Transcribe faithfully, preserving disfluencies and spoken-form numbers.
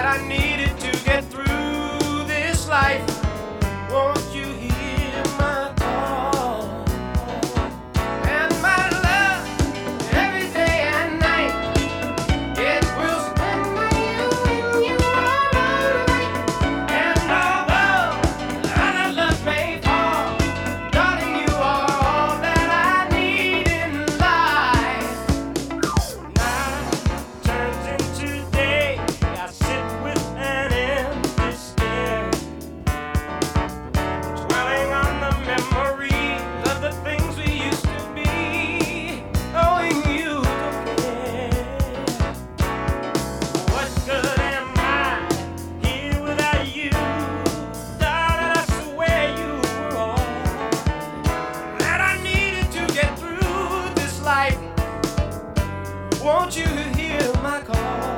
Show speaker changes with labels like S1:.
S1: I needed to get through this life. Won't you hear my call? And my love, every day and night, it will stand by you when you are alright. And although other love may fall, darling, you are all that I need in life. Night turns into day, I sit with an empty stare, dwelling on the memories of the things we used to be, knowing you don't care. What good am I here without you? Darling, I swear you were all that I needed to get through this life. Won't you hear my call?